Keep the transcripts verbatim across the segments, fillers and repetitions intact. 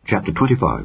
Chapter twenty-five.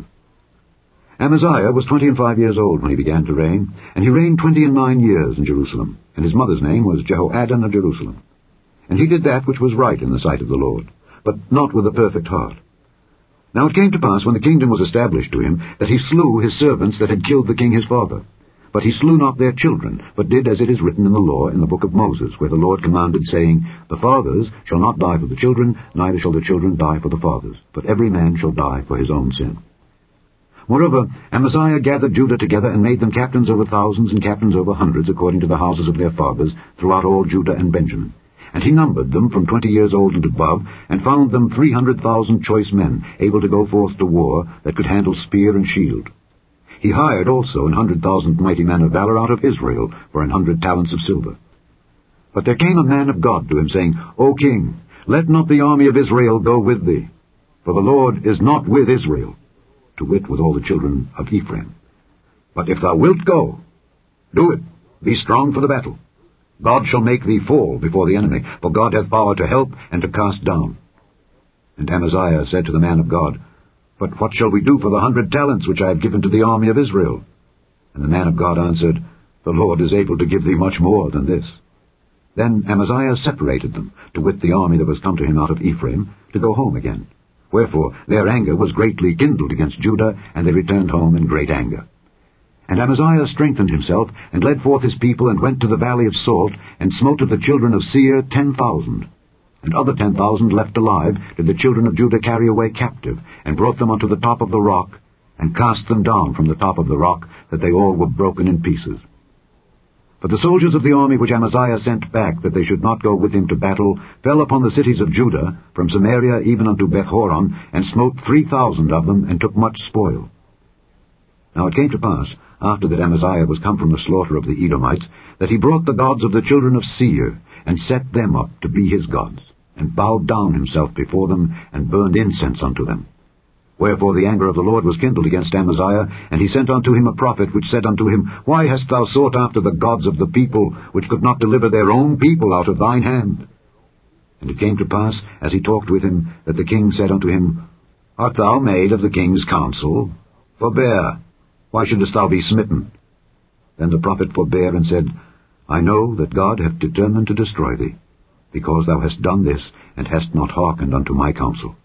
Amaziah was twenty and five years old when he began to reign, and he reigned twenty and nine years in Jerusalem, and his mother's name was Jehoaddan of Jerusalem. And he did that which was right in the sight of the Lord, but not with a perfect heart. Now it came to pass, when the kingdom was established to him, that he slew his servants that had killed the king his father. But he slew not their children, but did as it is written in the law in the book of Moses, where the Lord commanded, saying, The fathers shall not die for the children, neither shall the children die for the fathers, but every man shall die for his own sin. Moreover, Amaziah gathered Judah together, and made them captains over thousands and captains over hundreds, according to the houses of their fathers, throughout all Judah and Benjamin. And he numbered them from twenty years old and above, and found them three hundred thousand choice men, able to go forth to war, that could handle spear and shield. He hired also an hundred thousand mighty men of valor out of Israel for an hundred talents of silver. But there came a man of God to him, saying, O king, let not the army of Israel go with thee, for the Lord is not with Israel, to wit, with all the children of Ephraim. But if thou wilt go, do it, be strong for the battle. God shall make thee fall before the enemy, for God hath power to help and to cast down. And Amaziah said to the man of God, But what shall we do for the hundred talents which I have given to the army of Israel? And the man of God answered, The Lord is able to give thee much more than this. Then Amaziah separated them, to wit, the army that was come to him out of Ephraim, to go home again. Wherefore their anger was greatly kindled against Judah, and they returned home in great anger. And Amaziah strengthened himself, and led forth his people, and went to the valley of Salt, and smote of the children of Seir ten thousand. And other ten thousand left alive did the children of Judah carry away captive, and brought them unto the top of the rock, and cast them down from the top of the rock, that they all were broken in pieces. But the soldiers of the army which Amaziah sent back, that they should not go with him to battle, fell upon the cities of Judah, from Samaria even unto Bethhoron, and smote three thousand of them, and took much spoil. Now it came to pass, after that Amaziah was come from the slaughter of the Edomites, that he brought the gods of the children of Seir, and set them up to be his gods, and bowed down himself before them, and burned incense unto them. Wherefore the anger of the Lord was kindled against Amaziah, and he sent unto him a prophet, which said unto him, Why hast thou sought after the gods of the people, which could not deliver their own people out of thine hand? And it came to pass, as he talked with him, that the king said unto him, Art thou made of the king's counsel? Forbear. Why shouldest thou be smitten? Then the prophet forbare, and said, I know that God hath determined to destroy thee, because thou hast done this, and hast not hearkened unto my counsel.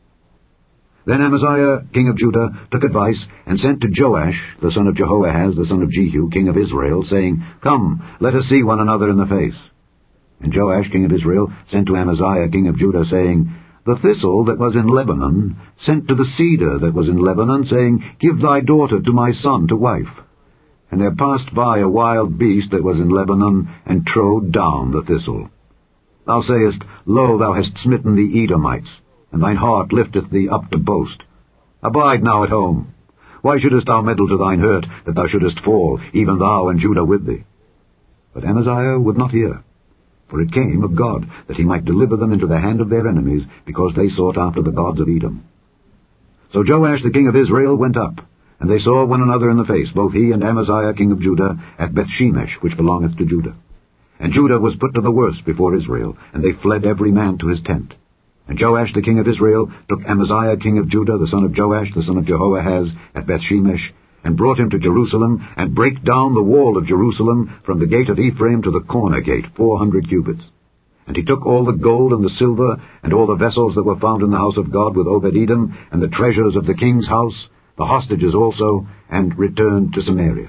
Then Amaziah, king of Judah, took advice, and sent to Joash, the son of Jehoahaz, the son of Jehu, king of Israel, saying, Come, let us see one another in the face. And Joash, king of Israel, sent to Amaziah, king of Judah, saying, The thistle that was in Lebanon sent to the cedar that was in Lebanon, saying, Give thy daughter to my son to wife. And there passed by a wild beast that was in Lebanon, and trode down the thistle. Thou sayest, Lo, thou hast smitten the Edomites, and thine heart lifteth thee up to boast. Abide now at home. Why shouldest thou meddle to thine hurt, that thou shouldest fall, even thou and Judah with thee? But Amaziah would not hear. For it came of God, that he might deliver them into the hand of their enemies, because they sought after the gods of Edom. So Joash the king of Israel went up, and they saw one another in the face, both he and Amaziah king of Judah, at Bethshemesh, which belongeth to Judah. And Judah was put to the worse before Israel, and they fled every man to his tent. And Joash the king of Israel took Amaziah king of Judah, the son of Joash, the son of Jehoahaz, at Bethshemesh, and brought him to Jerusalem, and brake down the wall of Jerusalem from the gate of Ephraim to the corner gate, four hundred cubits. And he took all the gold and the silver, and all the vessels that were found in the house of God with Obed-Edom, and the treasures of the king's house, the hostages also, and returned to Samaria.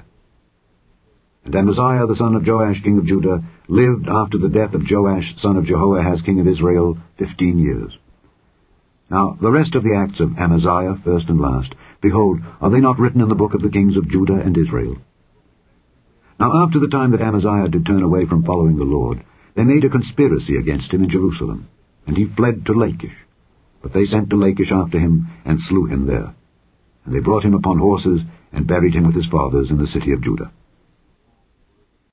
And Amaziah the son of Joash king of Judah lived after the death of Joash son of Jehoahaz king of Israel fifteen years. Now the rest of the acts of Amaziah, first and last, behold, are they not written in the book of the kings of Judah and Israel? Now after the time that Amaziah did turn away from following the Lord, they made a conspiracy against him in Jerusalem, and he fled to Lachish. But they sent to Lachish after him, and slew him there. And they brought him upon horses, and buried him with his fathers in the city of Judah.